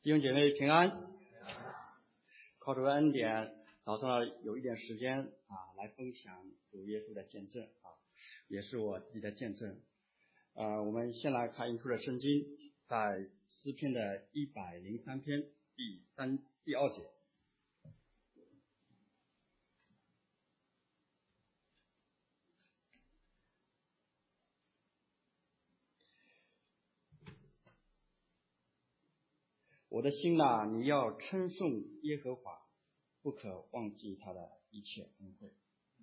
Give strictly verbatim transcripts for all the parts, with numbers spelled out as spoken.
弟兄姐妹平安，靠主的恩典，早上有一点时间啊，来分享主耶稣的见证啊，也是我自己的见证。呃，我们先来看一处的圣经，在诗篇的一百零三篇第三第二节。我的心哪，你要称颂耶和华，不可忘记他的一切恩惠。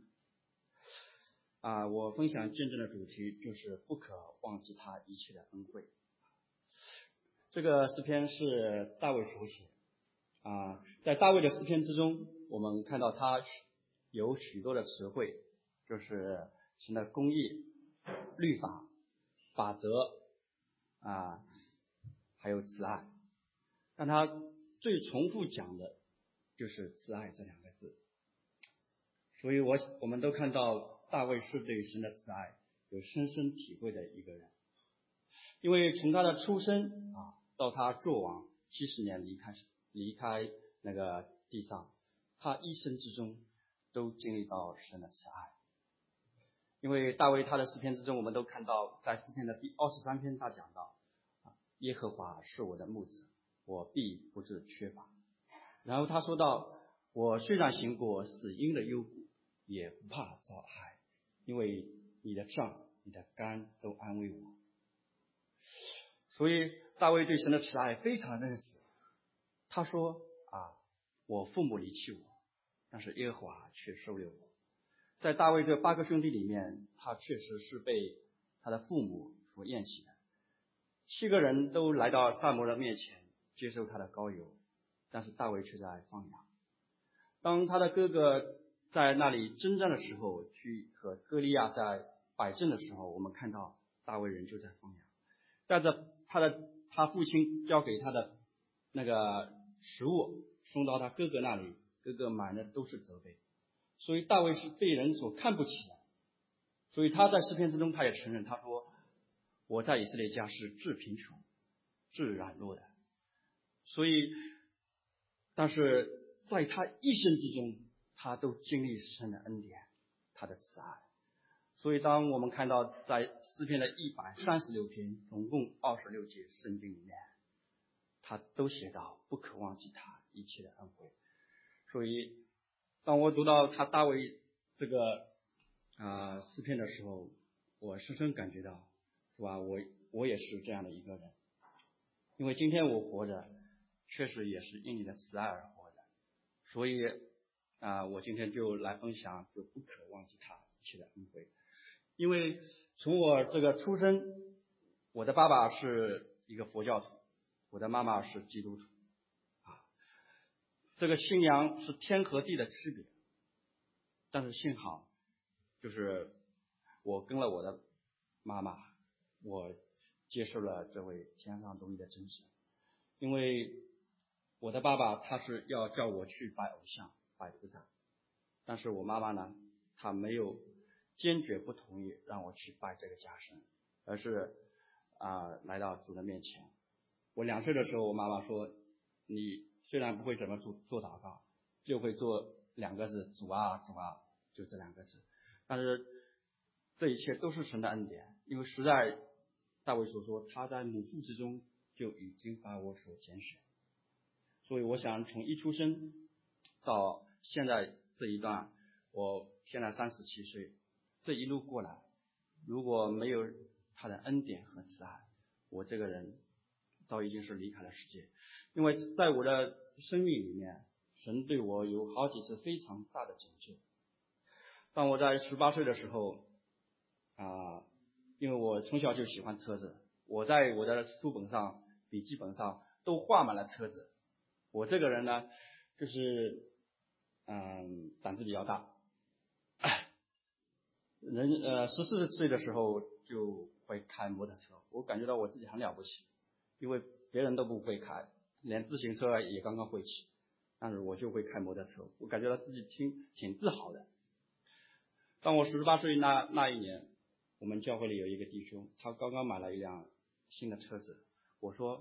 啊，我分享见证的主题就是不可忘记他一切的恩惠。这个诗篇是大卫所写啊，在大卫的诗篇之中，我们看到他有许多的词汇，就是神的公义、律法、法则啊，还有慈爱。但他最重复讲的就是慈爱这两个字，所以我我们都看到大卫是对神的慈爱有深深体会的一个人，因为从他的出生啊到他作王七十年离开离开那个地上，他一生之中都经历到神的慈爱。因为大卫他的诗篇之中，我们都看到在诗篇的第二十三篇他讲到耶和华是我的牧者，我必不致缺乏。然后他说到，我虽然行过死荫的幽谷，也不怕遭害，因为你的杖你的竿都安慰我。所以大卫对神的慈爱非常认识。他说啊，我父母离弃我，但是耶和华却收留我。在大卫这八个兄弟里面，他确实是被他的父母所厌弃的。七个人都来到撒母耳面前接受他的膏油，但是大卫却在放羊。当他的哥哥在那里征战的时候，去和歌利亚在摆阵的时候，我们看到大卫人就在放羊，带着他的他父亲交给他的那个食物送到他哥哥那里，哥哥满的都是责备，所以大卫是被人所看不起的。所以他在诗篇之中他也承认，他说我在以色列家是至贫穷至软弱的。所以但是在他一生之中，他都经历神的恩典，他的慈爱。所以当我们看到在诗篇的一百三十六篇总共二十六节圣经里面，他都写到不可忘记他一切的恩惠。所以当我读到他大卫这个啊、呃、诗篇的时候，我深深感觉到，是吧，我我也是这样的一个人。因为今天我活着确实也是因你的慈爱而活的，所以啊、呃，我今天就来分享，就不可忘记他一切的恩惠。因为从我这个出生，我的爸爸是一个佛教徒，我的妈妈是基督徒啊，这个信仰是天和地的区别。但是幸好，就是我跟了我的妈妈，我接受了这位天上独一的真神。因为我的爸爸他是要叫我去拜偶像拜菩萨，但是我妈妈呢，她没有坚决不同意让我去拜这个假神，而是啊、呃、来到主的面前。我两岁的时候，我妈妈说，你虽然不会怎么做做祷告，就会做两个字，主啊主啊，就这两个字。但是这一切都是神的恩典，因为实在大卫所说，他在母腹之中就已经把我所拣选。所以我想从一出生到现在这一段，我现在三十七岁，这一路过来，如果没有他的恩典和慈爱，我这个人早已经是离开了世界。因为在我的生命里面，神对我有好几次非常大的拯救。当我在十八岁的时候啊、呃，因为我从小就喜欢车子，我在我的书本上笔记本上都画满了车子。我这个人呢，就是嗯胆子比较大，人呃十四岁的时候就会开摩托车，我感觉到我自己很了不起，因为别人都不会开，连自行车也刚刚会骑，但是我就会开摩托车，我感觉到自己挺挺自豪的。当我十八岁那那一年，我们教会里有一个弟兄，他刚刚买了一辆新的车子，我说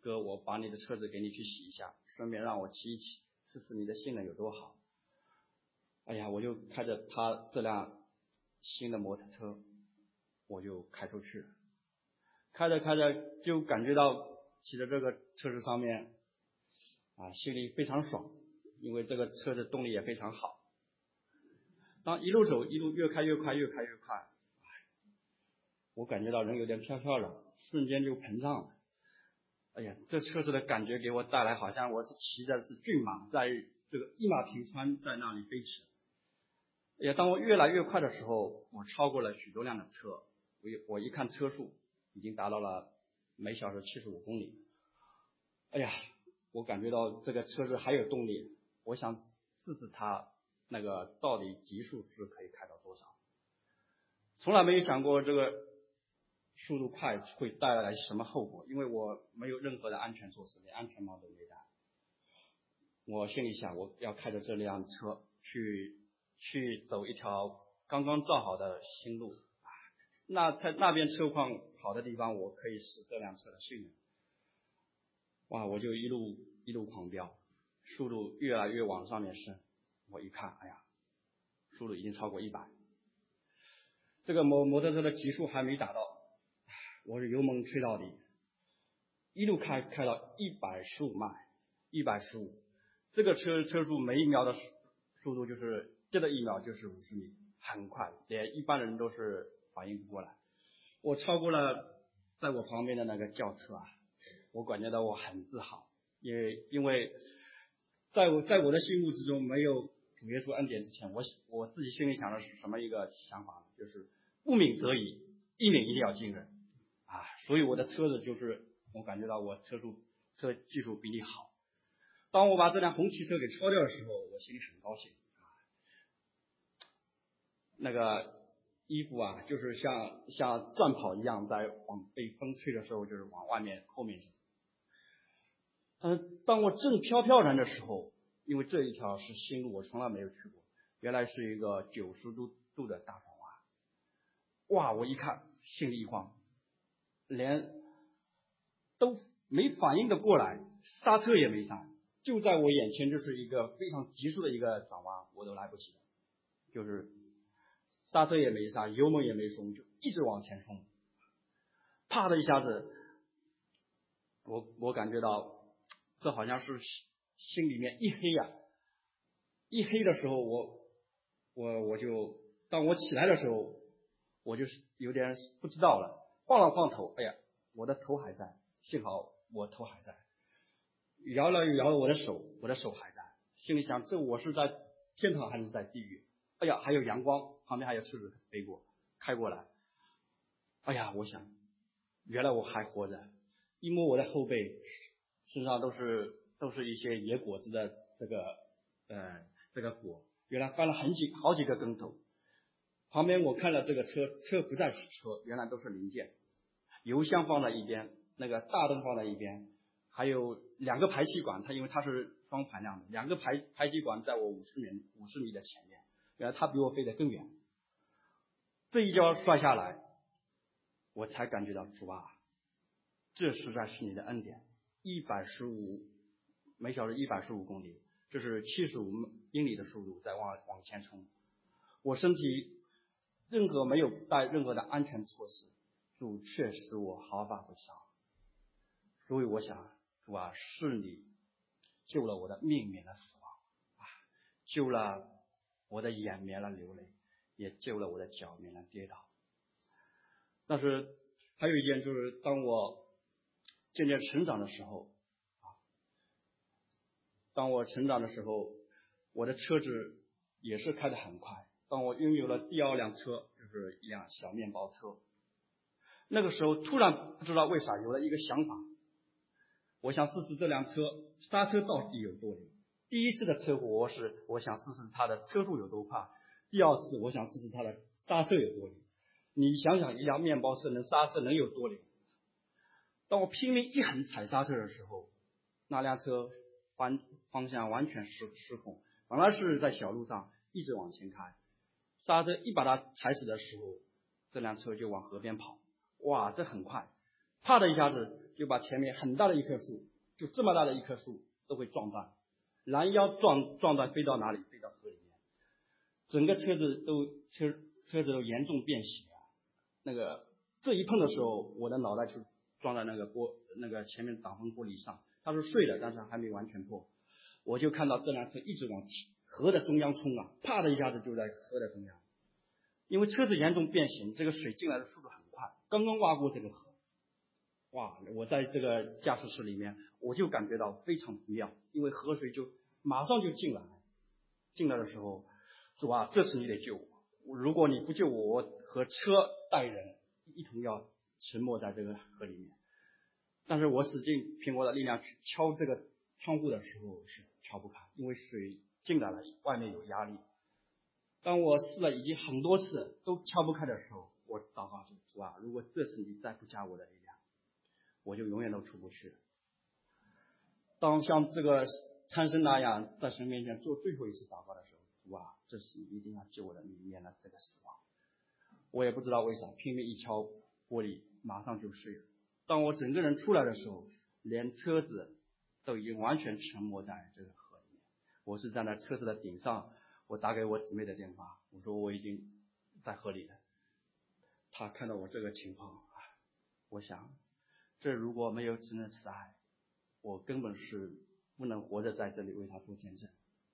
哥，我把你的车子给你去洗一下，顺便让我骑一骑，试试你的性能有多好。哎呀，我就开着他这辆新的摩托车，我就开出去了。开着开着就感觉到骑在这个车子上面啊，心里非常爽，因为这个车子动力也非常好。当一路走，一路越开越快，越开越快，我感觉到人有点飘飘然，瞬间就膨胀了。哎呀，这车子的感觉给我带来，好像我是骑的是骏马，在这个一马平川，在那里飞驰。哎呀，当我越来越快的时候，我超过了许多辆的车，我我一看车速已经达到了每小时七十五公里。哎呀，我感觉到这个车子还有动力，我想试试它那个到底极速是可以开到多少。从来没有想过这个速度快会带来什么后果，因为我没有任何的安全措施，连安全帽都没戴。我心里想，我要开着这辆车去去走一条刚刚造好的新路，那在那边车况好的地方，我可以使这辆车的性能。哇，我就一路一路狂飙，速度越来越往上面升。我一看，哎呀，速度已经超过一百。这个摩摩托车的极速还没达到，我是油门吹到底，一路开开到一百十五迈，一百十五。这个车车速每一秒的速度就是接着一秒就是五十米，很快，连一般人都是反应不过来。我超过了在我旁边的那个轿车啊，我感觉到我很自豪，因为因为在我在我的心目之中，没有主耶稣恩典之前，我我自己心里想的是什么一个想法呢？就是不鸣则已，一鸣一定要惊人啊！所以我的车子就是我感觉到我车速车技术比你好。当我把这辆红旗车给超掉的时候，我心里很高兴啊。那个衣服啊，就是像像战袍一样，在往被风吹的时候，就是往外面后面走。嗯，当我正飘飘然的时候，因为这一条是新路，我从来没有去过，原来是一个九十度度的大转弯。哇！我一看，心里一慌，连都没反应的过来，刹车也没刹，就在我眼前就是一个非常急速的一个转弯，我都来不及了，就是刹车也没刹，油门也没松，就一直往前冲。啪的一下子，我我感觉到这好像是心里面一黑呀、啊，一黑的时候，我我我就当我起来的时候，我就是有点不知道了，晃了晃头，哎呀，我的头还在，幸好我头还在，摇了摇了我的手，我的手还在，心里想，这我是在天堂还是在地狱？哎呀，还有阳光，旁边还有车子飞过开过来，哎呀，我想原来我还活着，一摸我的后背，身上都是都是一些野果子的这个呃这个果，原来翻了很几好几个跟头。旁边我看了这个车，车不再是车，原来都是零件，油箱放在一边，那个大灯放在一边，还有两个排气管，它因为它是双排量的，两个排排气管在我五十米五十米的前面，原来它比我飞得更远。这一跤摔下来，我才感觉到主啊，这实在是你的恩典。一百十五每小时一百十五公里，这是七十五英里的速度在往往前冲，我身体任何没有带任何的安全措施，主却使我毫发不伤。所以我想，主啊，是你救了我的命免了死亡啊，救了我的眼免了流泪，也救了我的脚免了跌倒。但是还有一件，就是当我渐渐成长的时候啊，当我成长的时候，我的车子也是开得很快。当我拥有了第二辆车，就是一辆小面包车，那个时候突然不知道为啥有了一个想法，我想试试这辆车刹车到底有多灵。第一次的车祸是我想试试它的车速有多快，第二次我想试试它的刹车有多灵。你想想，一辆面包车能刹车能有多灵？当我拼命一狠踩刹车的时候，那辆车方方向完全失失控，本来是在小路上一直往前开，刹车一把它踩死的时候，这辆车就往河边跑。哇，这很快，啪的一下子就把前面很大的一棵树，就这么大的一棵树都会撞断，拦腰撞撞断，飞到哪里？飞到河里面，整个车子都车车子都严重变形啊！那个这一碰的时候，我的脑袋就撞在那个玻那个前面挡风玻璃上，它是碎的，但是还没完全破。我就看到这辆车一直往河的中央冲啊，啪的一下子就在河的中央。因为车子严重变形，这个水进来的速度很快，刚刚挖过这个河，哇！我在这个驾驶室里面，我就感觉到非常不妙，因为河水就马上就进来，进来的时候，主啊，这次你得救我，如果你不救我，我和车带人一同要沉没在这个河里面。但是我使劲凭我的力量去敲这个窗户的时候是敲不开，因为水进来了，外面有压力。当我试了已经很多次都敲不开的时候，我祷告说：主啊，如果这次你再不加我的力量，我就永远都出不去了。当像这个参生那样在神面前做最后一次祷告的时候，主啊，这次你一定要救我的命，免了这个死亡。我也不知道为啥，拼命一敲玻璃，马上就碎了。当我整个人出来的时候，连车子都已经完全沉没在这个河里面。我是站在车子的顶上，我打给我姊妹的电话，我说我已经在河里了。他看到我这个情况，我想，这如果没有神的慈爱，我根本是不能活着在这里为他做见证。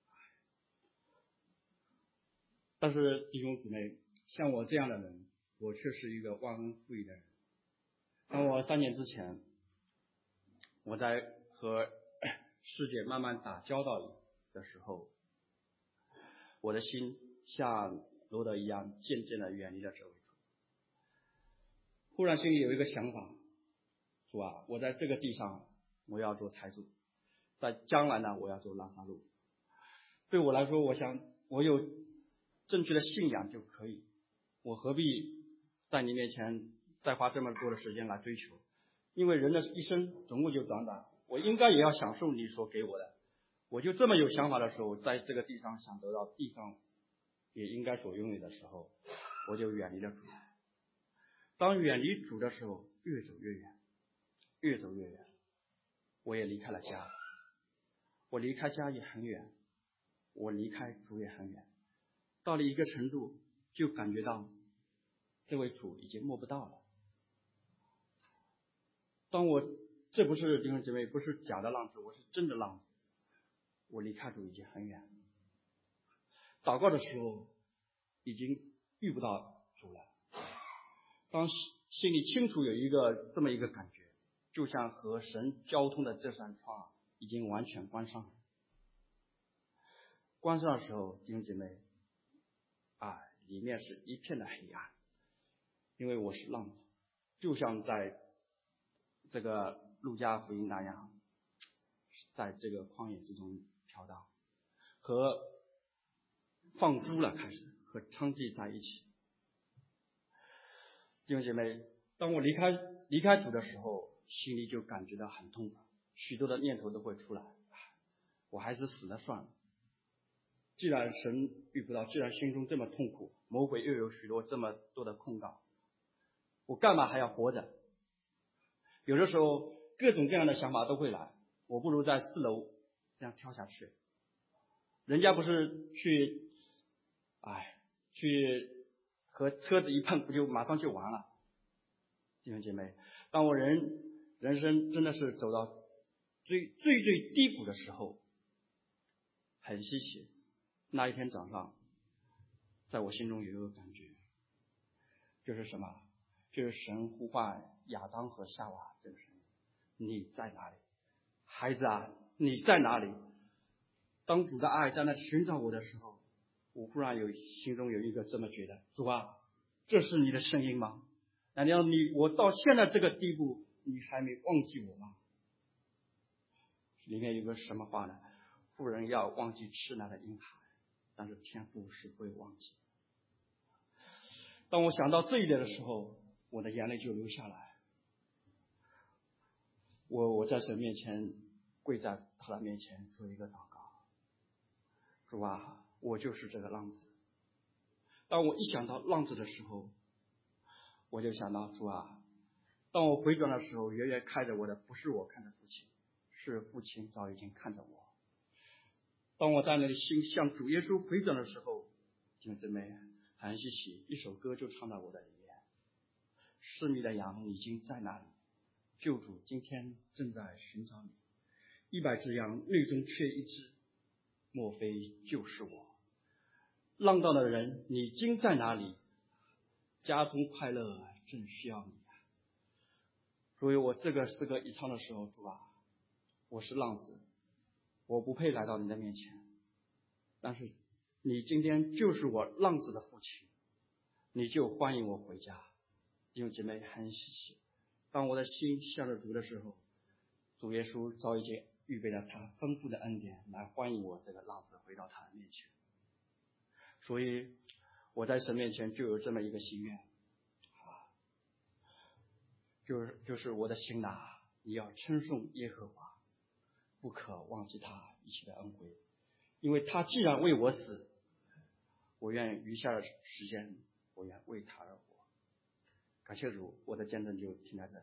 但是弟兄姊妹，像我这样的人，我却是一个忘恩负义的人。当我三年之前，我在和世界慢慢打交道的时候，我的心像罗德一样，渐渐的远离了这位主。忽然心里有一个想法，主啊，我在这个地上我要做财主，在将来呢我要做拉撒路。对我来说，我想我有正确的信仰就可以，我何必在你面前再花这么多的时间来追求？因为人的一生总共就短短，我应该也要享受你所给我的。我就这么有想法的时候，在这个地上想得到地上也应该所拥有的时候，我就远离了主。当远离主的时候，越走越远，越走越远。我也离开了家，我离开家也很远，我离开主也很远。到了一个程度，就感觉到这位主已经摸不到了。当我这不是弟兄姊妹，不是假的浪子，我是真的浪子。我离开主已经很远，祷告的时候已经遇不到主了。当心里清楚有一个这么一个感觉，就像和神交通的这扇窗已经完全关上了。关上的时候，弟兄姐妹，啊，里面是一片的黑暗，因为我是浪子，就像在这个路加福音那样，在这个旷野之中飘荡，和放猪了开始和娼妓在一起。弟兄姐妹，当我离开离开主的时候，心里就感觉到很痛苦，许多的念头都会出来，我还是死了算了。既然神遇不到，既然心中这么痛苦，魔鬼又有许多这么多的控告，我干嘛还要活着？有的时候各种各样的想法都会来，我不如在四楼这样跳下去。人家不是去，哎，去和车子一碰，不就马上就完了？弟兄姐妹，当我人人生真的是走到最最最低谷的时候，很稀奇。那一天早上，在我心中有一个感觉，就是什么？就是神呼唤亚当和夏娃这个声音：你在哪里？孩子啊，你在哪里？当主的爱在那寻找我的时候，我忽然有心中有一个这么觉得：主啊，这是你的声音吗？难道你我到现在这个地步，你还没忘记我吗？里面有个什么话呢？妇人要忘记吃奶的婴孩，但是天父是不会忘记。当我想到这一点的时候，我的眼泪就流下来。我我在神面前跪在他的面前做一个祷告：主啊，我就是这个浪子。当我一想到浪子的时候，我就想到主啊， 当我回转的时候，远远看着我的不是我看着父亲，是父亲早已经看着我。当我在那里心向主耶稣回转的时候，弟兄姊妹，韩熙喜一首歌就唱到我的里面：失迷的羊已经在那里，救主今天正在寻找你。一百只羊内中缺一只，莫非就是我？浪荡的人，你今在哪里？家中快乐正需要你啊！所以我这个诗歌一唱的时候，主啊，我是浪子，我不配来到你的面前，但是你今天就是我浪子的父亲，你就欢迎我回家。弟兄姐妹，很喜喜，当我的心向着主的时候，主耶稣早已经预备了他丰富的恩典来欢迎我这个浪子回到他的面前。所以我在神面前就有这么一个心愿，就是就是我的心呐，你要称颂耶和华，不可忘记他一切的恩惠，因为他既然为我死，我愿余下的时间，我愿为他而活。感谢主，我的见证就停在这里。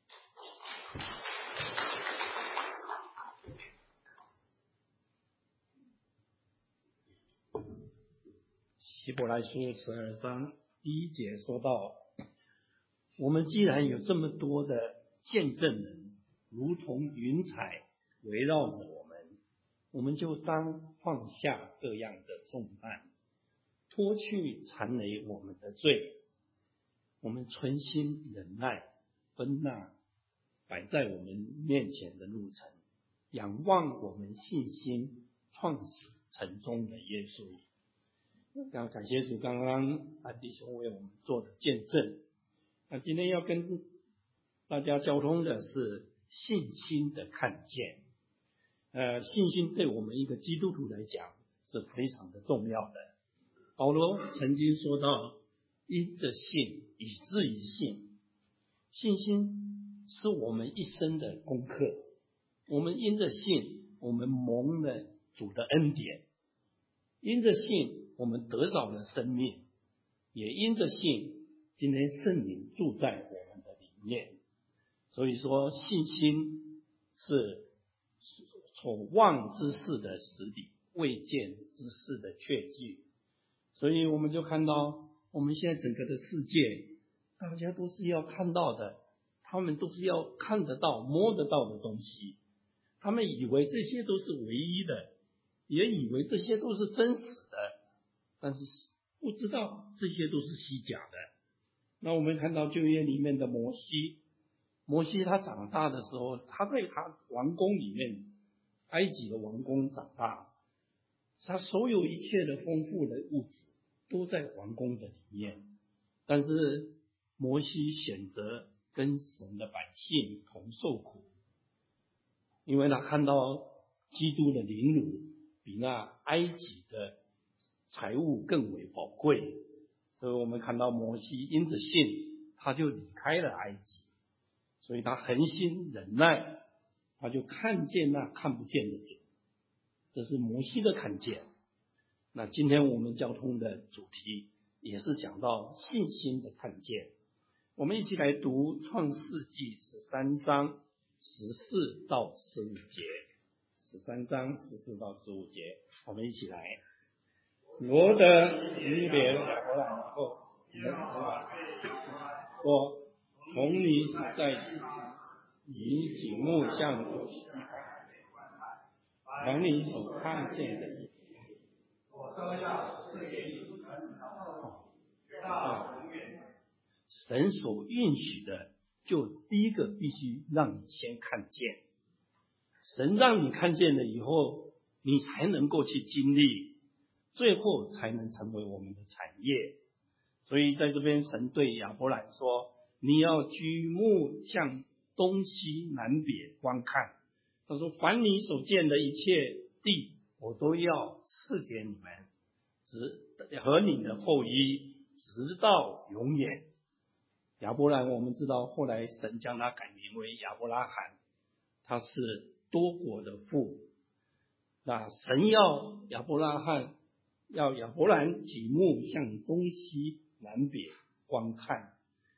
希伯来书十二章第一节说到，我们既然有这么多的见证人，如同云彩围绕着我们，我们就当放下各样的重担，脱去缠累我们的罪。我们存心忍耐，奔那摆在我们面前的路程，仰望我们信心创始成终的耶稣。要感谢主，刚刚安弟兄为我们做的见证。那今天要跟大家交通的是信心的看见。呃，信心对我们一个基督徒来讲是非常的重要的。保罗曾经说到，因着信以至于信。信心是我们一生的功课。我们因着信，我们蒙了主的恩典。因着信，我们得到了生命，也因着信，今天圣灵住在我们的里面。所以说，信心是所望之事的实底，未见之事的确据。所以我们就看到，我们现在整个的世界，大家都是要看到的，他们都是要看得到、摸得到的东西。他们以为这些都是唯一的，也以为这些都是真实的，但是不知道这些都是虚假的。那我们看到旧约里面的摩西，摩西他长大的时候，他在他王宫里面，埃及的王宫长大，他所有一切的丰富的物质都在王宫的里面。但是摩西选择跟神的百姓同受苦，因为他看到基督的凌辱比那埃及的财物更为宝贵，所以我们看到摩西因着信，他就离开了埃及，所以他恒心忍耐，他就看见那看不见的主，这是摩西的看见。那今天我们交通的主题也是讲到信心的看见。我们一起来读创世纪十三章十四到十五节。十三章十四到十五节，我们一起来。罗得离别亚伯兰以后，说：从你所在之地，以举目向东西看，凡你所看见的一切，我都要赐给你和你的后裔，直到永远。神所允许的，就第一个必须让你先看见。神让你看见了以后，你才能够去经历，最后才能成为我们的产业。所以在这边神对亚伯兰说，你要举目向东西南北观看。他说，凡你所见的一切地，我都要赐给你们，直和你的后裔，直到永远。亚伯兰我们知道，后来神将他改名为亚伯拉罕，他是多国的父。那神要亚伯拉罕，要亚伯兰举目向东西南北观看。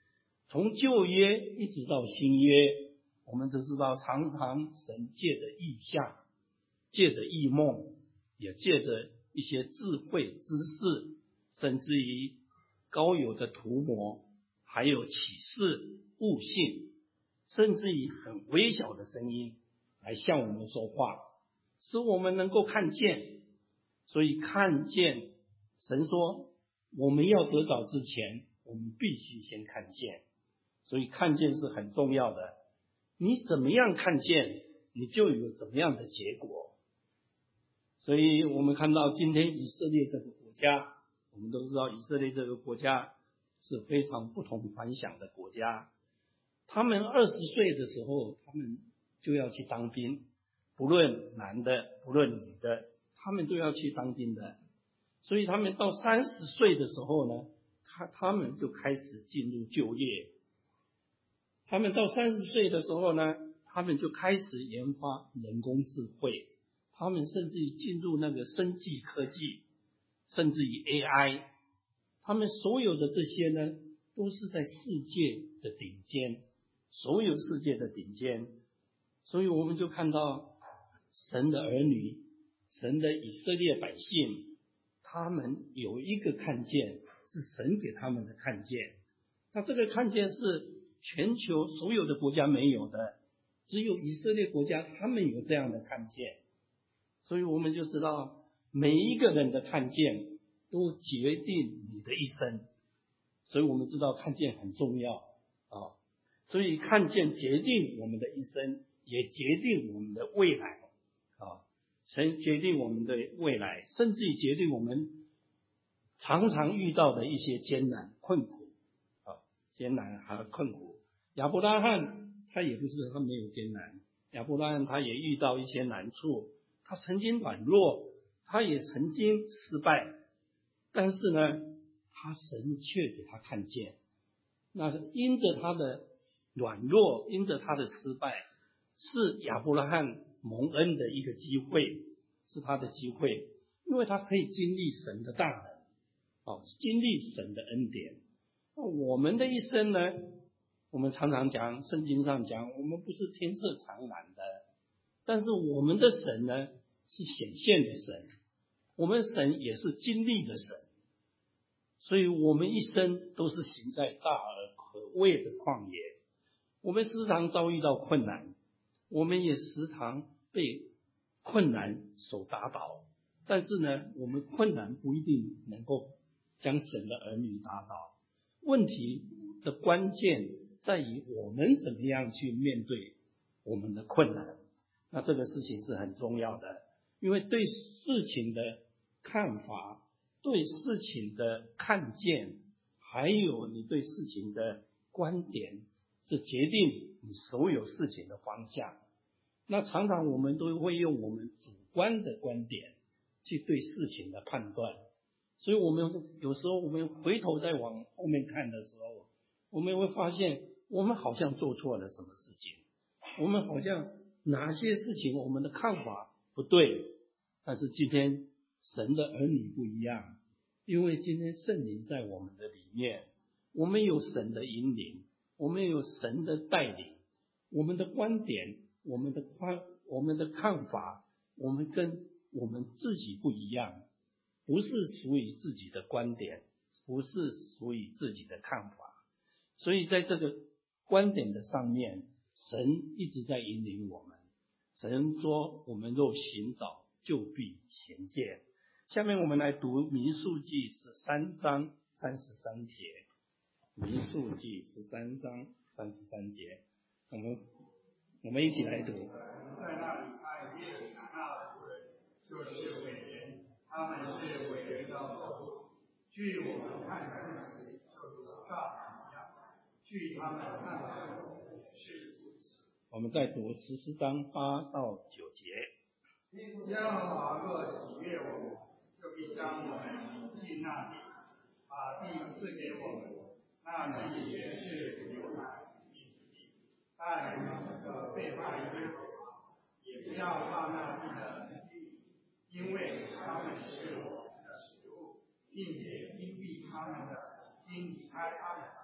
从旧约一直到新约，我们都知道常常神借着异象，借着异梦，也借着一些智慧知识，甚至于高有的涂抹，还有启示悟性，甚至于很微小的声音来向我们说话，使我们能够看见。所以看见，神说我们要得着之前，我们必须先看见。所以看见是很重要的，你怎么样看见，你就有怎么样的结果。所以我们看到今天以色列这个国家，我们都知道以色列这个国家是非常不同凡响的国家。他们二十岁的时候，他们就要去当兵，不论男的不论女的，他们都要去当兵的。所以他们到三十岁的时候呢，他他们就开始进入就业。他们到三十岁的时候呢，他们就开始研发人工智慧，他们甚至于进入那个生技科技，甚至于 A I， 他们所有的这些呢，都是在世界的顶尖，所有世界的顶尖。所以我们就看到神的儿女，神的以色列百姓，他们有一个看见，是神给他们的看见。那这个看见是全球所有的国家没有的，只有以色列国家他们有这样的看见。所以我们就知道每一个人的看见都决定你的一生。所以我们知道看见很重要啊，所以看见决定我们的一生，也决定我们的未来啊。神决定我们的未来，甚至于决定我们常常遇到的一些艰难困苦啊，艰难和困苦。亚伯拉罕他也不是他没有艰难，亚伯拉罕他也遇到一些难处，他曾经软弱，他也曾经失败，但是呢，他神却给他看见。那因着他的软弱，因着他的失败，是亚伯拉罕蒙恩的一个机会，是他的机会，因为他可以经历神的大能，哦，经历神的恩典。我们的一生呢，我们常常讲，圣经上讲，我们不是天色常蓝的，但是我们的神呢，是显现的神，我们神也是经历的神，所以我们一生都是行在大而可畏的旷野。我们时常遭遇到困难，我们也时常被困难所打倒，但是呢，我们困难不一定能够将神的儿女打倒。问题的关键在于我们怎么样去面对我们的困难。那这个事情是很重要的，因为对事情的看法，对事情的看见，还有你对事情的观点，是决定你所有事情的方向。那常常我们都会用我们主观的观点去对事情的判断，所以我们有时候我们回头再往后面看的时候，我们会发现我们好像做错了什么事情，我们好像哪些事情我们的看法不对。但是今天神的儿女不一样，因为今天圣灵在我们的里面，我们有神的引领，我们有神的带领，我们的观点，我们的观我们的看法，我们跟我们自己不一样，不是属于自己的观点，不是属于自己的看法。所以在这个观点的上面，神一直在引领我们。神说我们若寻找，就必寻见。下面我们来读民数记十三章三十三节。民数记十三章三十三节，我们我们一起来读。 在那里爱列拿那人就是伟人，他们是伟人的后裔。据我们看自己，就如上一样；据他们看来，是如此。 我们再读十四章八到九节。 耶和华若喜悦我们，就必将我们引进那地，把地赐给我们。那地原是流奶与蜜之地，但你们的背叛耶和华，也不要怕那地的能力，因为他们是我们的食物，并且因避他们的心离开他们，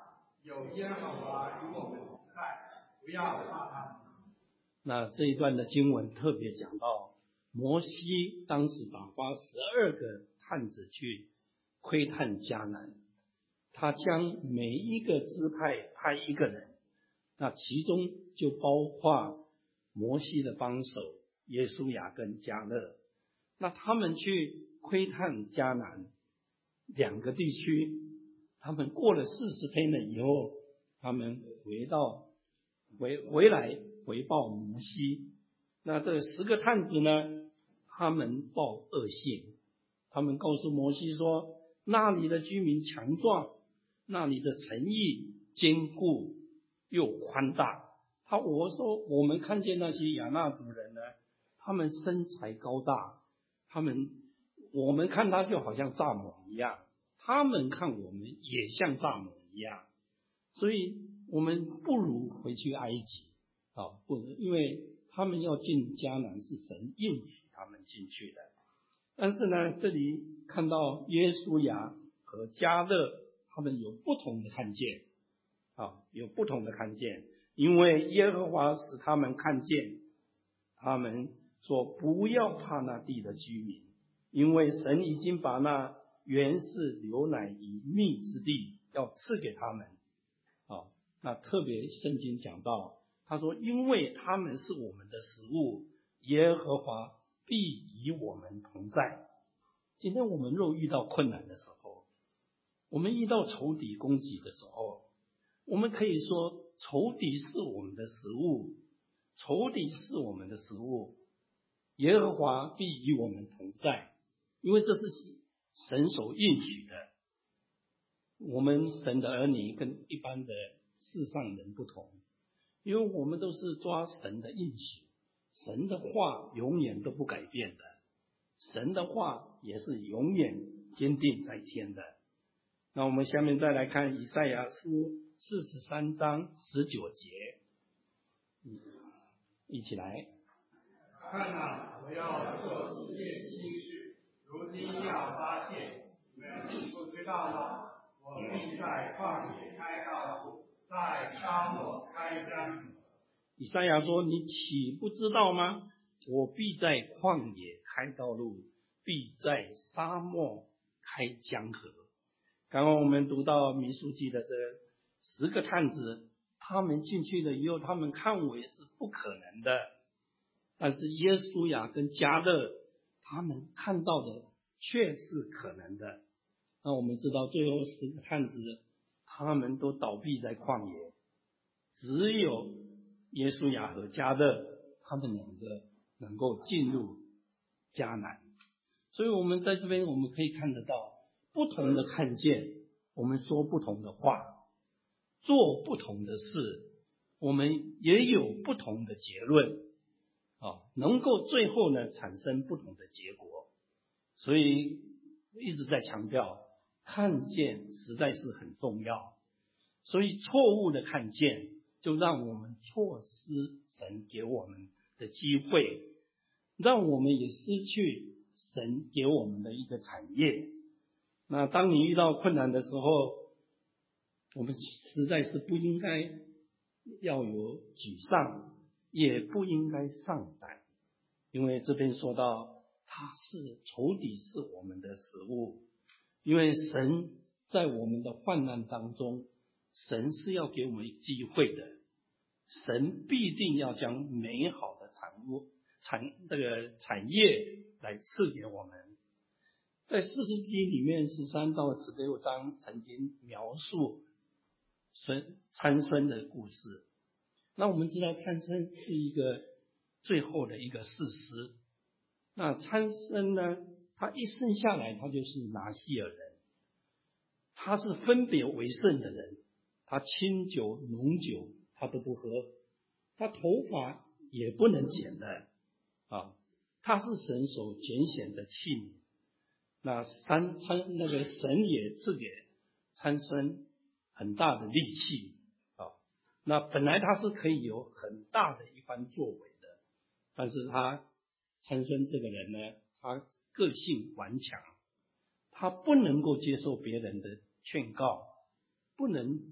有耶和华与我们同在，不要怕他们。 那这一段的经文特别讲到，摩西当时打发十二个探子去窥探迦南，他将每一个支派派一个人，那其中就包括摩西的帮手耶稣亚跟迦勒，那他们去窥探迦南两个地区，他们过了四十天了以后，他们回到回回来回报摩西。那这十个探子呢，他们报恶信，他们告诉摩西说，那里的居民强壮，那里的城邑坚固又宽大。他我说我们看见那些亚纳族人呢，他们身材高大，他们我们看他就好像蚱蜢一样，他们看我们也像蚱蜢一样，所以我们不如回去埃及啊，不，因为他们要进迦南是神应许他们进去的。但是呢，这里看到耶稣亚和迦勒他们有不同的看见啊，有不同的看见，因为耶和华使他们看见，他们说不要怕那地的居民，因为神已经把那原是流奶与蜜之地要赐给他们啊。那特别圣经讲到，他说因为他们是我们的食物，耶和华必与我们同在。今天我们若遇到困难的时候，我们遇到仇敌攻击的时候，我们可以说仇敌是我们的食物，仇敌是我们的食物，耶和华必与我们同在，因为这是神所应许的。我们神的儿女跟一般的世上人不同，因为我们都是抓神的应许，神的话永远都不改变的，神的话也是永远坚定在天的。那我们下面再来看以赛亚书四十三章十九节，一起来。 看啊，我要做一件新事，如今要发现，你们不知道吗？我必在旷野开道路，在沙漠开江河。 以赛亚说，你岂不知道吗？我必在旷野开道路，必在沙漠开江河。刚刚我们读到民数记的这十个探子，他们进去了以后，他们看为是不可能的，但是耶稣亚跟迦勒他们看到的却是可能的。那我们知道最后十个探子他们都倒闭在旷野，只有耶稣亚和迦勒他们两个能够进入迦南。所以我们在这边我们可以看得到不同的看见，我们说不同的话，做不同的事，我们也有不同的结论啊，能够最后呢产生不同的结果。所以一直在强调看见实在是很重要，所以错误的看见就让我们错失神给我们的机会，让我们也失去神给我们的一个产业。那当你遇到困难的时候，我们实在是不应该要有沮丧，也不应该丧胆，因为这边说到他是仇敌是我们的食物，因为神在我们的患难当中，神是要给我们机会的，神必定要将美好的产物产这个产业来赐给我们。在士师记里面十三到十六章曾经描述孙参孙的故事。那我们知道参孙是一个最后的一个士师，那参孙呢，他一生下来他就是拿西尔人，他是分别为圣的人，他清酒浓酒他都不喝，他头发也不能剪的啊，他是神所拣选的器皿。那参参那个神也赐给参孙很大的力气啊，那本来他是可以有很大的一番作为的，但是他参孙这个人呢，他个性顽强，他不能够接受别人的劝告，不能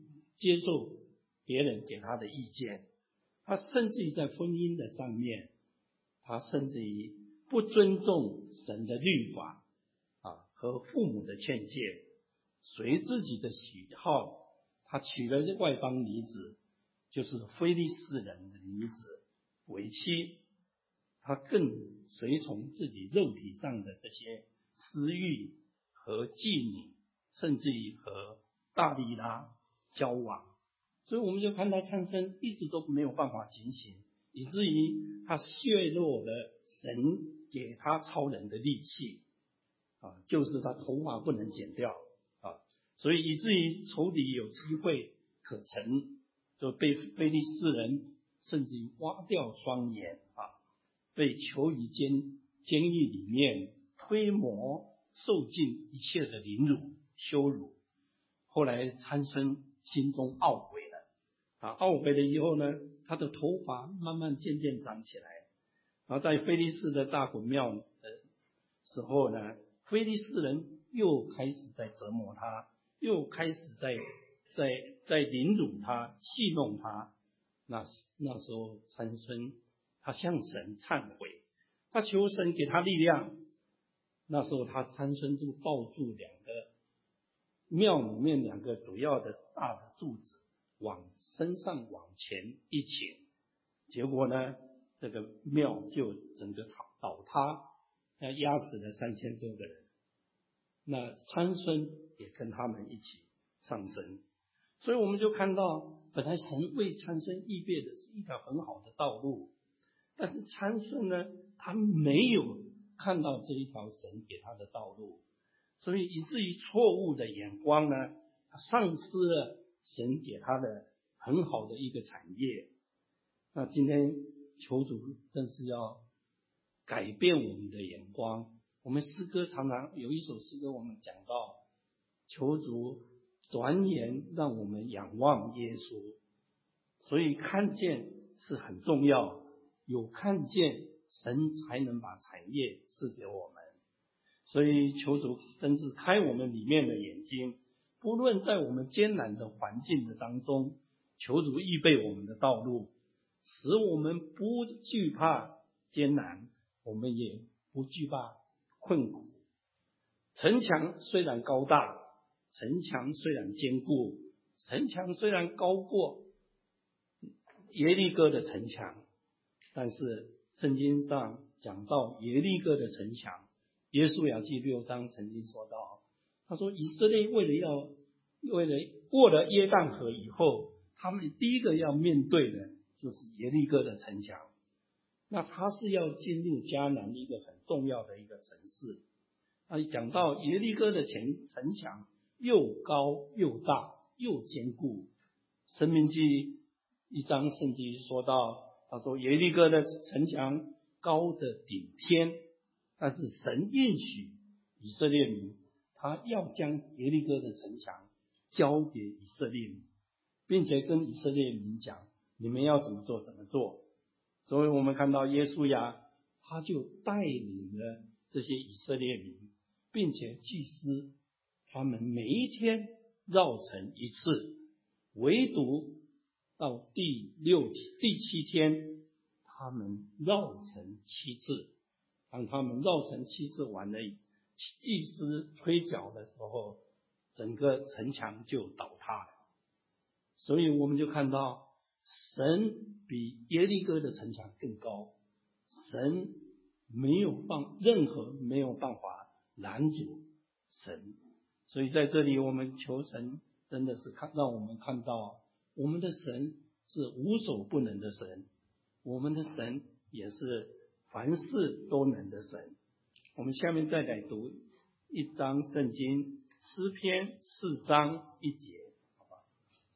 接受别人给他的意见，他甚至于在婚姻的上面，他甚至于不尊重神的律法啊和父母的劝诫，随自己的喜好，他娶了外邦女子，就是非利士人的女子为妻，他更随从自己肉体上的这些私欲和妓女，甚至于和大利拉交往。所以我们就看到参孙一直都没有办法警醒，以至于他削弱了神给他超人的力气啊，就是他头发不能剪掉啊，所以以至于仇敌有机会可乘，就被非利士人甚至于挖掉双眼啊，被囚于监监狱里面推磨，受尽一切的凌辱羞辱。后来参孙心中懊悔了啊，懊悔了以后呢，他的头发慢慢渐渐长起来。然后在非利士的大滚庙的时候呢，非利士人又开始在折磨他，又开始在在在凌辱他，戏弄他。那那时候参孙他向神忏悔，他求神给他力量。那时候他参孙就抱住两个庙里面两个主要的大的柱子，往身上往前一倾，结果呢，这个庙就整个倒塌，压死了三千多个人。那参孙也跟他们一起上升，所以我们就看到，本来神为参孙预备的是一条很好的道路，但是参孙呢，他没有看到这一条神给他的道路，所以以至于错误的眼光呢，他丧失了神给他的很好的一个产业。那今天求主真是要改变我们的眼光。我们诗歌常常有一首诗歌，我们讲到求主转眼让我们仰望耶稣，所以看见是很重要，有看见神才能把产业赐给我们。所以求主真是开我们里面的眼睛，不论在我们艰难的环境的当中，求主预备我们的道路，使我们不惧怕艰难，我们也不惧怕困苦。城墙虽然高大，城墙虽然坚固，城墙虽然高过耶利哥的城墙，但是圣经上讲到耶利哥的城墙，耶稣雅记六章曾经说到，他说以色列为了要为了过了约旦河以后，他们第一个要面对的就是耶利哥的城墙。那他是要进入迦南一个很重要的一个城市。那讲到耶利哥的城城墙又高又大又坚固，申命记一章圣经说到，他说耶利哥的城墙高的顶天，但是神应许以色列民，他要将耶利哥的城墙交给以色列民，并且跟以色列民讲，你们要怎么做怎么做。所以我们看到耶稣呀，他就带领了这些以色列民，并且祭司他们每一天绕城一次，唯独到第六第七天他们绕城七次。当他们绕城七次完了，祭司吹角的时候，整个城墙就倒塌了。所以我们就看到神比耶利哥的城墙更高，神没有办任何没有办法拦阻神。所以在这里我们求神真的是看让我们看到，我们的神是无所不能的神，我们的神也是凡事都能的神。我们下面再来读一章圣经，诗篇四章一节，好吧？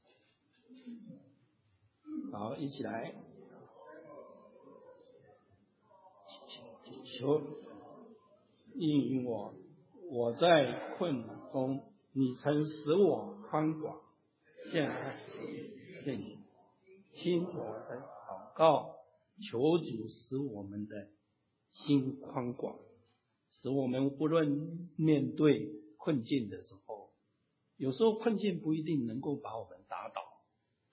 好，一起来。求应允我，我在困苦中，你曾使我宽广。现在愿你听我的祷告，求主使我们的心宽广，使我们不论面对困境的时候，有时候困境不一定能够把我们打倒，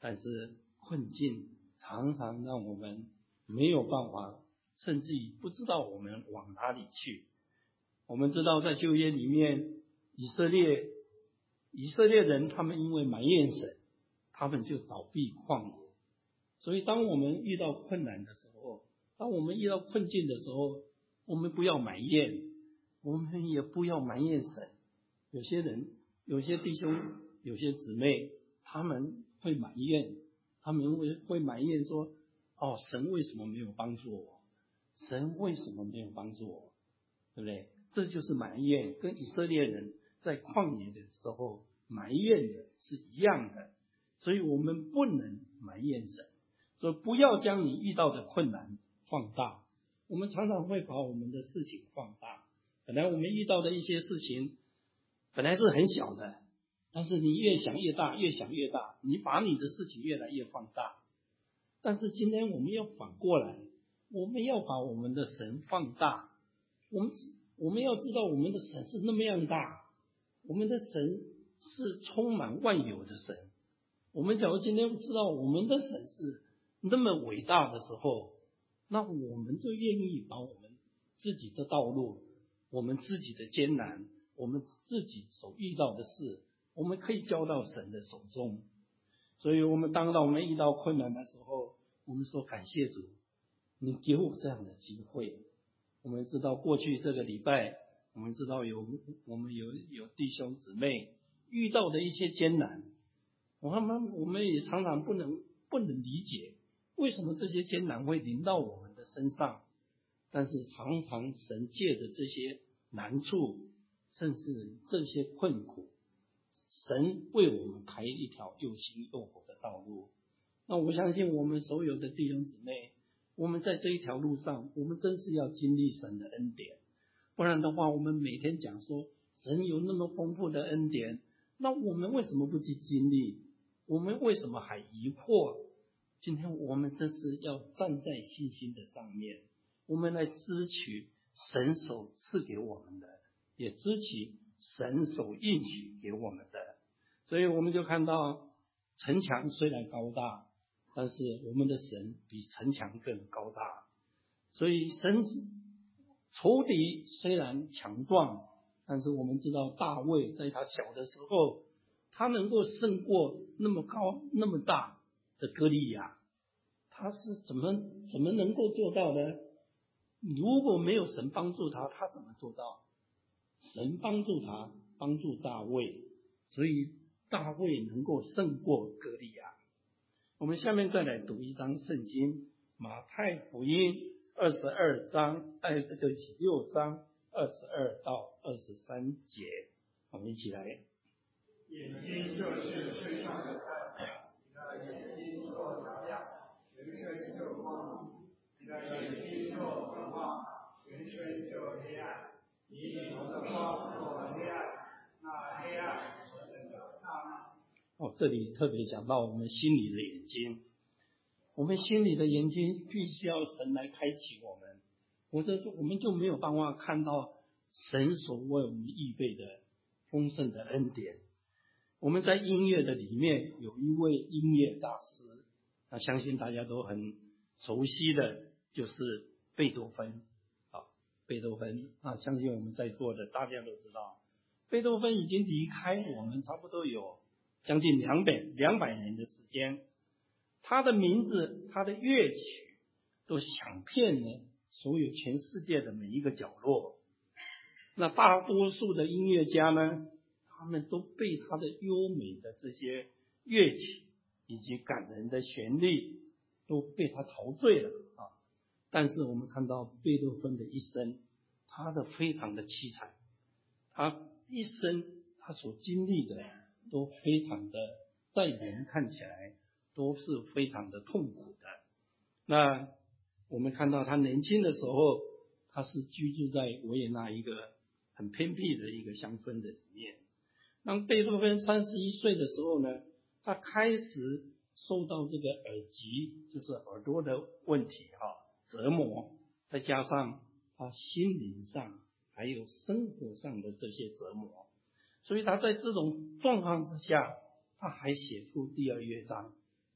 但是困境常常让我们没有办法，甚至于不知道我们往哪里去。我们知道在旧约里面，以色列以色列人他们因为埋怨神，他们就倒闭旷野。所以当我们遇到困难的时候，当我们遇到困境的时候，我们不要埋怨，我们也不要埋怨神。有些人有些弟兄有些姊妹，他们会埋怨，他们会会埋怨说，哦，神为什么没有帮助我？神为什么没有帮助我？对不对？这就是埋怨，跟以色列人在旷野的时候埋怨的是一样的。所以我们不能埋怨神，所以不要将你遇到的困难放大。我们常常会把我们的事情放大，本来我们遇到的一些事情本来是很小的，但是你越想越大，越想越大，你把你的事情越来越放大。但是今天我们要反过来，我们要把我们的神放大。我们我们要知道我们的神是那么样大，我们的神是充满万有的神。我们假如今天知道我们的神是那么伟大的时候，那我们就愿意把我们自己的道路，我们自己的艰难，我们自己所遇到的事，我们可以交到神的手中。所以我们当到我们遇到困难的时候，我们说感谢主，你给我这样的机会。我们知道过去这个礼拜，我们知道有我们有有弟兄姊妹遇到的一些艰难，我们我们也常常不能不能理解为什么这些艰难会临到我们的身上。但是常常神借着这些难处，甚至这些困苦，神为我们开一条又新又活的道路。那我相信我们所有的弟兄姊妹，我们在这一条路上，我们真是要经历神的恩典。不然的话，我们每天讲说神有那么丰富的恩典，那我们为什么不去经历？我们为什么还疑惑？今天我们真是要站在信心的上面，我们来支取神所赐给我们的，也支取神所应许给我们的。所以我们就看到城墙虽然高大，但是我们的神比城墙更高大。所以神仇敌虽然强壮，但是我们知道大卫在他小的时候，他能够胜过那么高那么大的歌利亚，他是怎么怎么能够做到呢？如果没有神帮助他，他怎么做到？神帮助他，帮助大卫，所以大卫能够胜过歌利亚。我们下面再来读一章圣经，马太福音二十二章，哎，对不起，六章二十二到二十三节，我们一起来。 眼睛就是世上的灯，你的眼睛若明亮，全身就光明；你的眼睛若昏暗，全身就黑暗。你里头的光若黑暗，那黑暗何等的大呢？ 哦，这里特别讲到我们心里的眼睛，我们心里的眼睛必须要神来开启我们，否则我们就没有办法看到神所为我们预备的丰盛的恩典。我们在音乐的里面有一位音乐大师，那相信大家都很熟悉的就是贝多芬啊，贝多芬，那相信我们在座的大家都知道，贝多芬已经离开我们差不多有将近两百两百年的时间，他的名字，他的乐曲都响遍了所有全世界的每一个角落。那大多数的音乐家呢，他们都被他的优美的这些乐曲以及感人的旋律都被他陶醉了啊。但是我们看到贝多芬的一生，他的非常的凄惨，他一生他所经历的都非常的，在人看起来都是非常的痛苦的。那我们看到他年轻的时候，他是居住在维也纳一个很偏僻的一个乡村的里面。当贝多芬三十一岁的时候呢，他开始受到这个耳疾，就是耳朵的问题哈折磨，再加上他心灵上还有生活上的这些折磨，所以他在这种状况之下，他还写出第二乐章，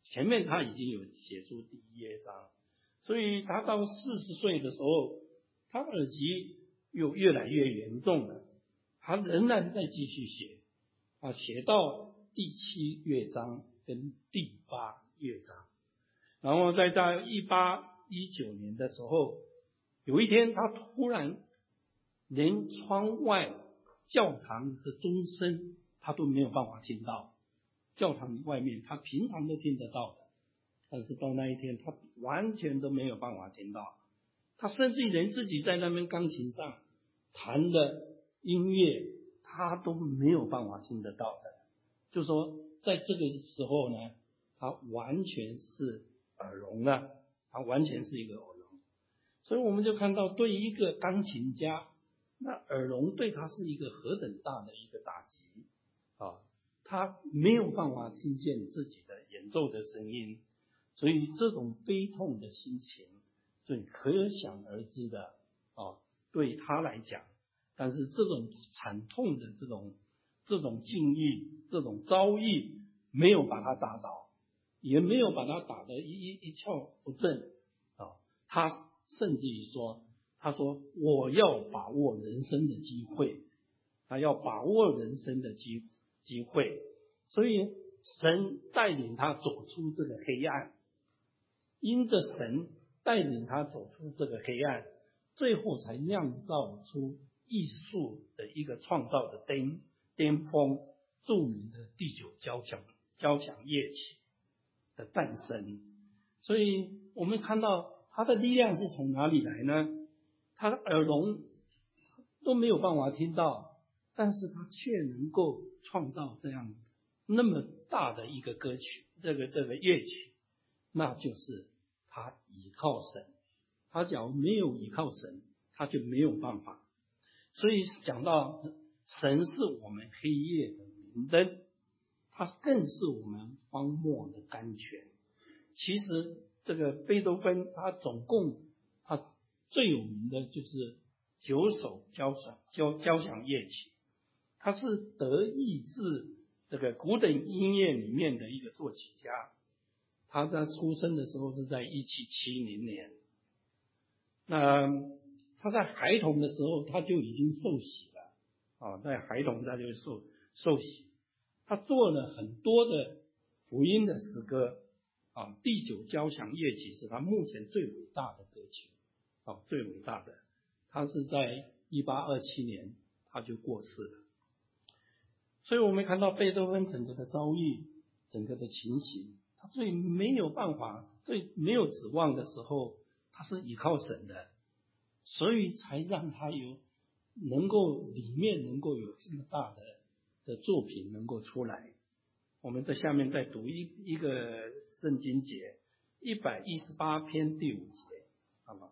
前面他已经有写出第一乐章，所以他到四十岁的时候，他耳疾又越来越严重了，他仍然在继续写，啊，写到第七乐章跟第八乐章，然后在在一八一九年的时候，有一天他突然连窗外教堂的钟声他都没有办法听到，教堂外面他平常都听得到的，但是到那一天他完全都没有办法听到，他甚至连自己在那边钢琴上弹的音乐他都没有办法听得到的，就说在这个时候呢，他完全是耳聋了，他完全是一个耳聋，所以我们就看到对一个钢琴家，那耳聋对他是一个何等大的一个打击啊！他没有办法听见自己的演奏的声音，所以这种悲痛的心情是可想而知的啊，对他来讲。但是这种惨痛的这种这种境遇，这种遭遇，没有把他打倒，也没有把他打得一一一窍不正啊！他甚至于说，他说我要把握人生的机会，他要把握人生的机机会，所以神带领他走出这个黑暗，因着神带领他走出这个黑暗，最后才酿造出艺术的一个创造的巅巅峰，著名的第九交响交响乐曲的诞生。所以我们看到他的力量是从哪里来呢？他的耳聋都没有办法听到，但是他却能够创造这样那么大的一个歌曲，这个这个乐曲，那就是他倚靠神。他假如没有倚靠神，他就没有办法。所以讲到神是我们黑夜的明灯，他更是我们荒漠的甘泉。其实这个贝多芬他总共他最有名的就是九首交响交交响乐曲，他是德意志这个古典音乐里面的一个作曲家。他在出生的时候是在一七七零年，那他在孩童的时候他就已经受洗了啊，在孩童他就受受洗，他做了很多的福音的诗歌啊，第九交响乐曲是他目前最伟大的歌曲啊，最伟大的。他是在一八二七年他就过世了。所以我们看到贝多芬整个的遭遇，整个的情形，他最没有办法，最没有指望的时候，他是依靠神的，所以才让他有能够里面能够有这么大的的作品能够出来。我们在下面再读一一个圣经节，一百一十八篇第五节，好吗？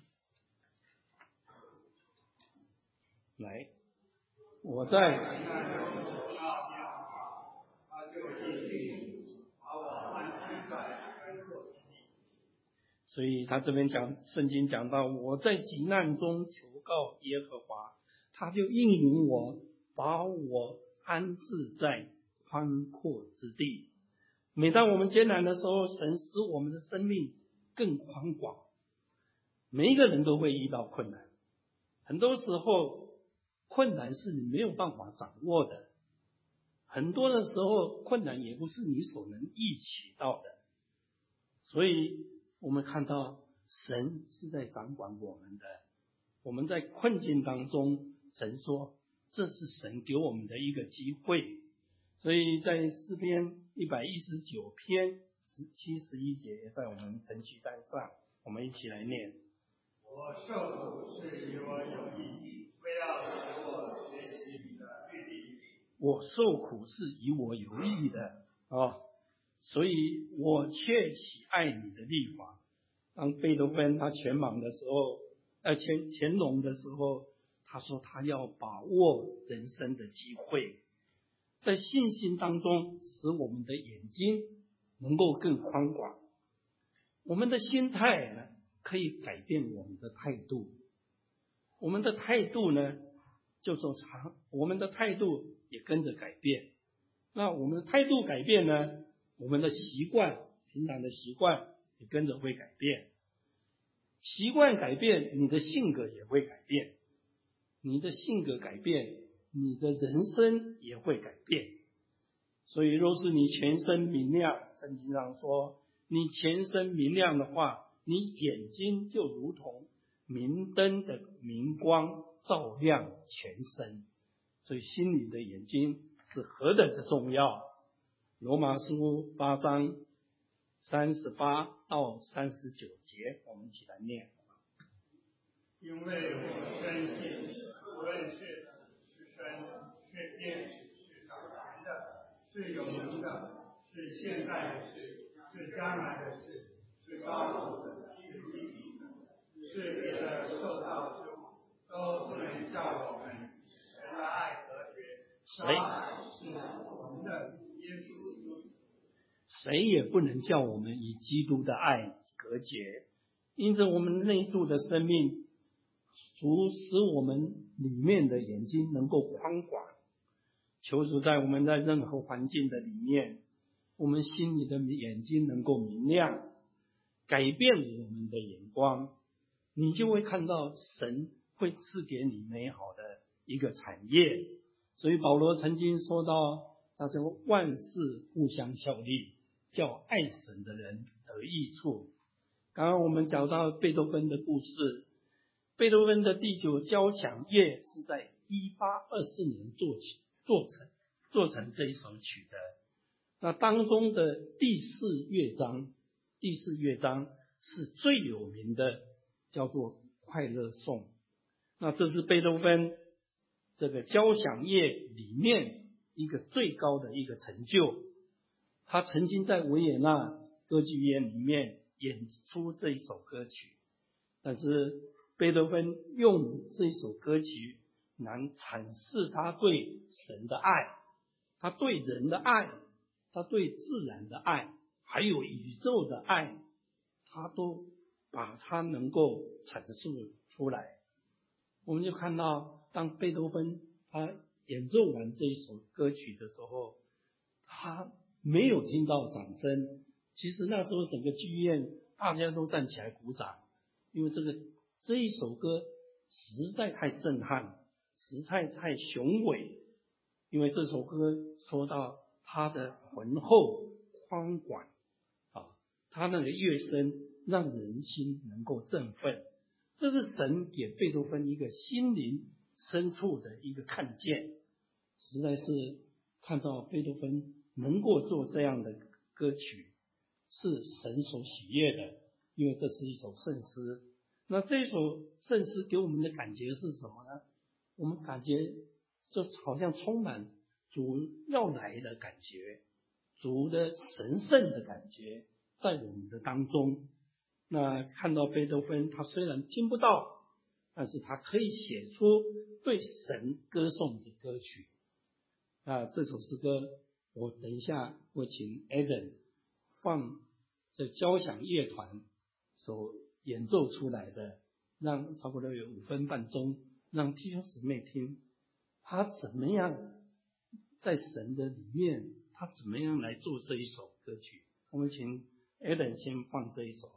来，我在所以他这边讲，圣经讲到我在急难中求告耶和华，他就应允我，把我安置在宽阔之地。每当我们艰难的时候，神使我们的生命更宽广。每一个人都会遇到困难，很多时候困难是你没有办法掌握的，很多的时候困难也不是你所能预期到的。所以我们看到神是在掌管我们的，我们在困境当中，神说这是神给我们的一个机会。所以在诗篇一百一十九篇十七十一节也在我们程序单上，我们一起来念。 我受苦是与我有益，为要使我学习你的律例。 我受苦是以我有益的啊，所以我却喜爱你的律法。当贝多芬他全盲的时候，呃乾乾隆的时候，他说他要把握人生的机会，在信心当中使我们的眼睛能够更宽广，我们的心态呢可以改变我们的态度，我们的态度呢就说长，我们的态度也跟着改变。那我们的态度改变呢，我们的习惯平常的习惯也跟着会改变。习惯改变，你的性格也会改变。你的性格改变，你的人生也会改变。所以若是你全身明亮，圣经上说，你全身明亮的话，你眼睛就如同明灯的明光，照亮全身。所以心里的眼睛是何等的重要。罗马书八章三十八到三十九节，我们一起来念。 因为我深信，无论是是生是变是长来的，是有能的，是现在的事，是将来的事，是高处的，是低底的，是别的受造之物，都不能叫我们神的爱隔绝。 谁是我们的耶稣基督。 谁也不能叫我们以基督的爱隔绝。因此我们内住的生命，主使我们里面的眼睛能够宽广。求主在我们在任何环境的里面，我们心里的眼睛能够明亮，改变我们的眼光，你就会看到神会赐给你美好的一个产业。所以保罗曾经说到，他说万事互相效力，叫爱神的人得益处。刚刚我们讲到贝多芬的故事，贝多芬的第九交响乐是在一八二四年做起做成做成这一首曲的。那当中的第四乐章，第四乐章是最有名的，叫做快乐颂。那这是贝多芬这个交响乐里面一个最高的一个成就。他曾经在维也纳歌剧院里面演出这一首歌曲，但是贝多芬用这首歌曲来阐释他对神的爱，他对人的爱，他对自然的爱，还有宇宙的爱，他都把它能够阐述出来。我们就看到，当贝多芬他演奏完这一首歌曲的时候，他没有听到掌声。其实那时候整个剧院大家都站起来鼓掌，因为这个这一首歌实在太震撼，实在太雄伟。因为这首歌说到他的浑厚宽广啊，他那个乐声让人心能够振奋。这是神给贝多芬一个心灵深处的一个看见，实在是看到贝多芬能够做这样的歌曲，是神所喜悦的，因为这是一首圣诗。那这首圣诗给我们的感觉是什么呢？我们感觉就好像充满主要来的感觉，主的神圣的感觉在我们的当中。那看到贝多芬，他虽然听不到，但是他可以写出对神歌颂的歌曲。那这首诗歌，我等一下会请 Adam 放这交响乐团所演奏出来的，让差不多有五分半钟，让弟兄姊妹听，他怎么样在神的里面，他怎么样来做这一首歌曲。我们请 Adam 先放这一首。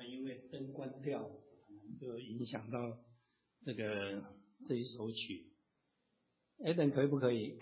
们因为灯关掉，就影响到这个这一首曲。Adam 可以不可以？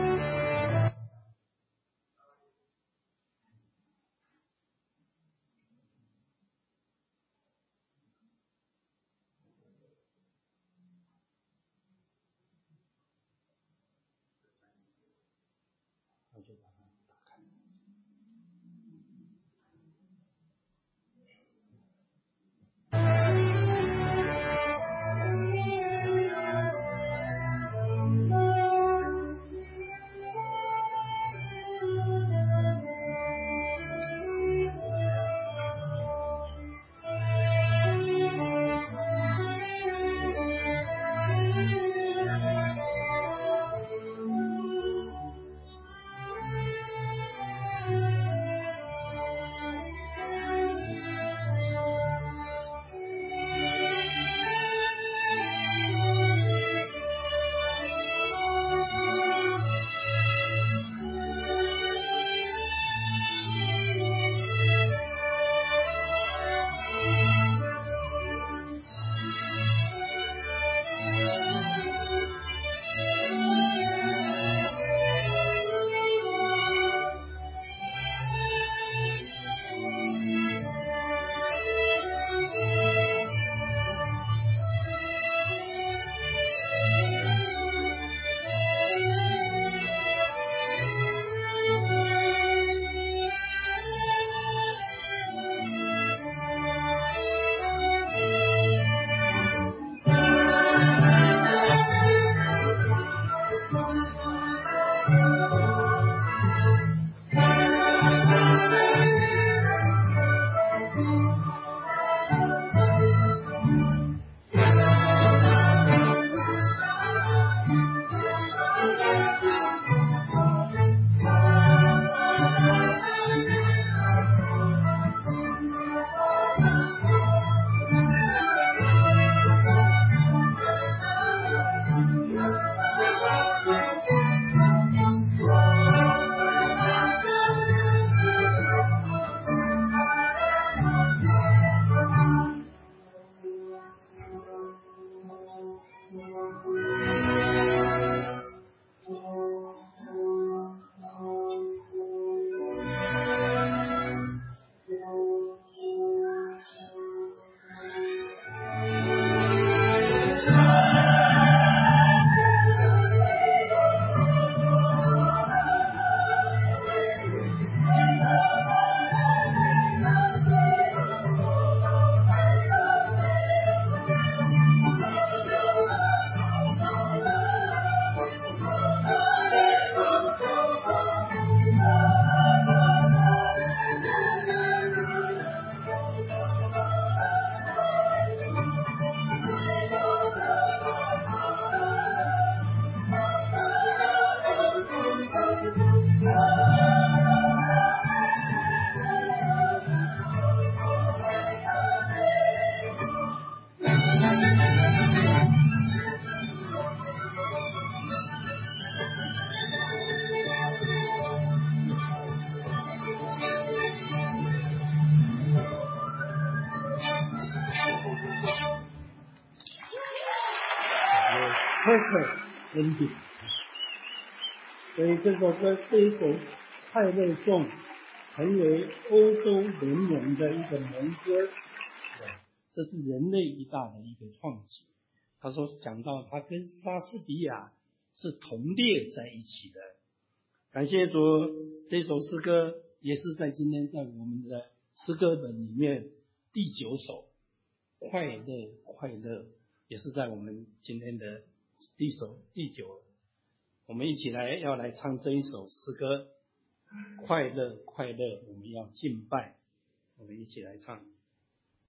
我就把它打开。perfect ending。所以这首歌这一首快乐颂成为欧洲人盟的一个盟歌，这是人类一大的一个创举。他说讲到他跟莎士比亚是同列在一起的。感谢主，这首诗歌也是在今天在我们的诗歌本里面第九首，快乐快乐，也是在我们今天的第首第九。我们一起来要来唱这一首诗歌，快乐快乐，我们要敬拜，我们一起来唱。